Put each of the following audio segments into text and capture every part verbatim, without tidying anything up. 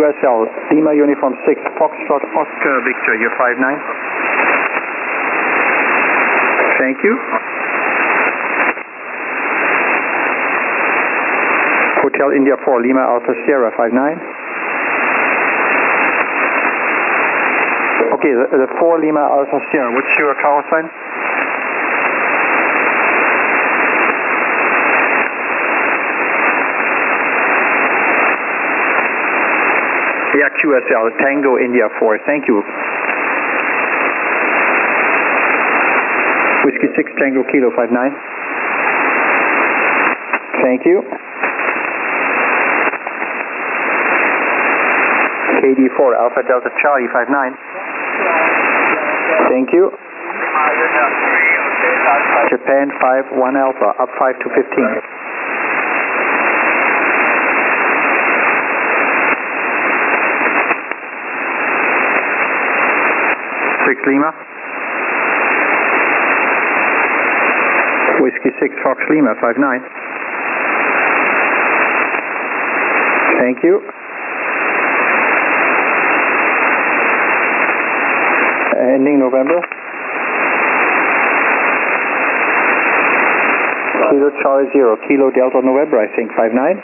S L, Lima Uniform six, Foxtrot Oscar Victor, you're five nine. Thank you. Hotel India four, Lima Alpha Sierra five nine. Okay, the, the four Lima Alpha Sierra, what's your call sign? Yeah, Q S L, Tango India four, thank you. Whiskey six, Tango Kilo five nine. Thank you. K D four, Alpha Delta Charlie five nine. Thank you. Japan five one Alpha, up five to fifteen. six Lima. Whiskey six Fox Lima five nine. Thank you. Ending November. Kilo Charlie Zero, Kilo Delta November, I think five nine.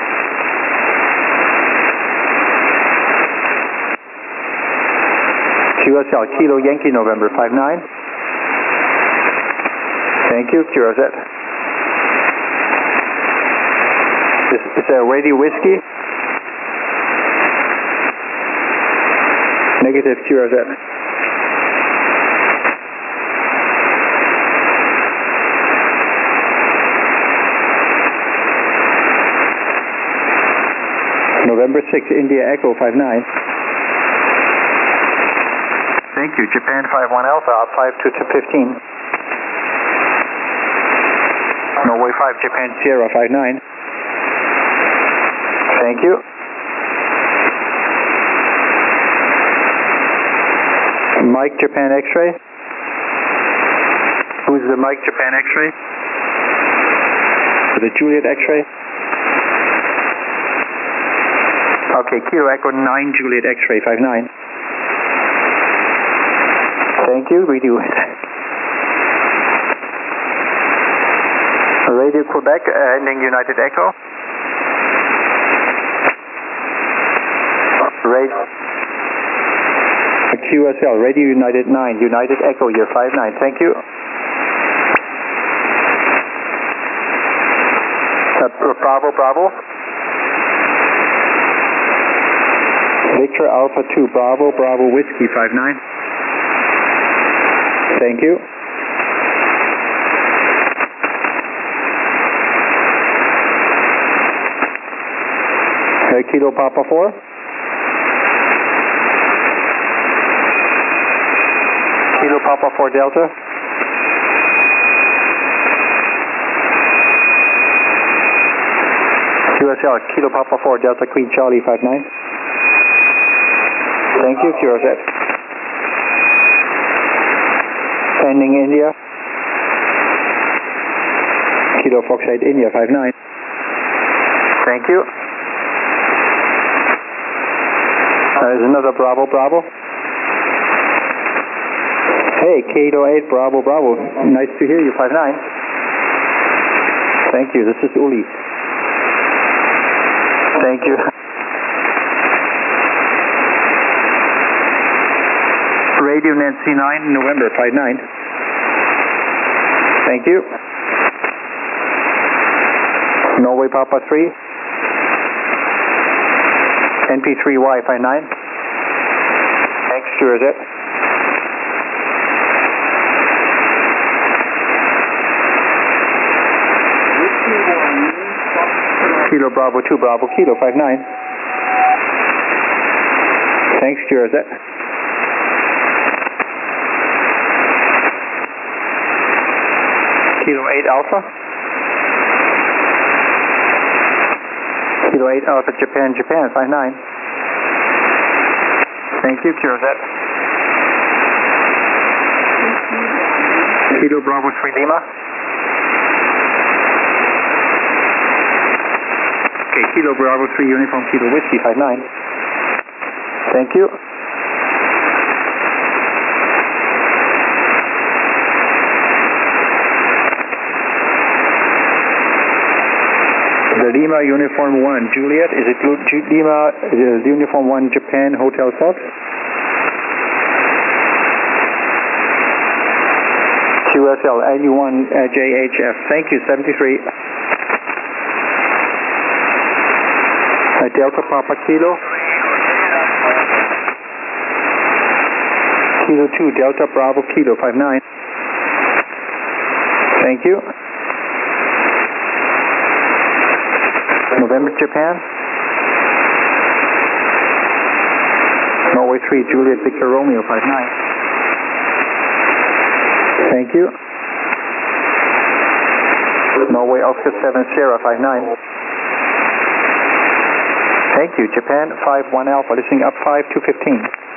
Q S L, Kilo Yankee November five nine. Thank you, Q R Z. Is, is there radio whiskey? Negative, Q R Z. November six, India Echo five nine. Thank you. Japan five one Alpha, up five to fifteen. Norway five, Japan Sierra five nine. Thank you. Mike Japan X-ray. Who's the Mike Japan X-ray? The Juliet X-ray? Okay, Kilo Echo nine, Juliet X-ray five nine. Thank you, we do it. Radio Quebec, uh, ending United Echo. Radio Q S L, Radio United nine, United Echo, year five nine, thank you. Uh, Bravo, Bravo. Victor Alpha two, Bravo, Bravo Whiskey five nine. Thank you. Uh, Kilo Papa four. Kilo Papa four Delta. Q S L, Kilo Papa four Delta Queen Charlie five nine. Thank you, Q R Z. Ending India. Kilo Fox eight India five nine. Thank you. There's another Bravo, Bravo. Hey, Kilo eight, Bravo, Bravo. Nice to hear you, five nine. Thank you, this is Uli. Thank you. Radio Nancy nine, November five nine. Thank you. Norway Papa three. N P three Y five nine. Thanks, Q R Z. Kilo Bravo two, Bravo Kilo five nine. Thanks, Q R Z. Kilo eight Alpha. Kilo eight Alpha Japan, Japan five nine. Thank you, Q R Z. Kilo Bravo three Lima. Okay, Kilo Bravo three Uniform Kilo Whiskey five nine. Thank you. The Lima Uniform one, Juliet, is it Lima uh, Uniform one, Japan, Hotel Fox? Q S L, eighty-one uh, J H F, thank you, seventy-three. Uh, Delta Papa Kilo. Kilo two, Delta Bravo Kilo, five nine. Thank you. November, Japan. Norway three, Juliet Victor Romeo, five nine. Thank you. Norway Oscar seven, Sierra, five nine. Thank you. Japan five one Alpha, listening up five two fifteen.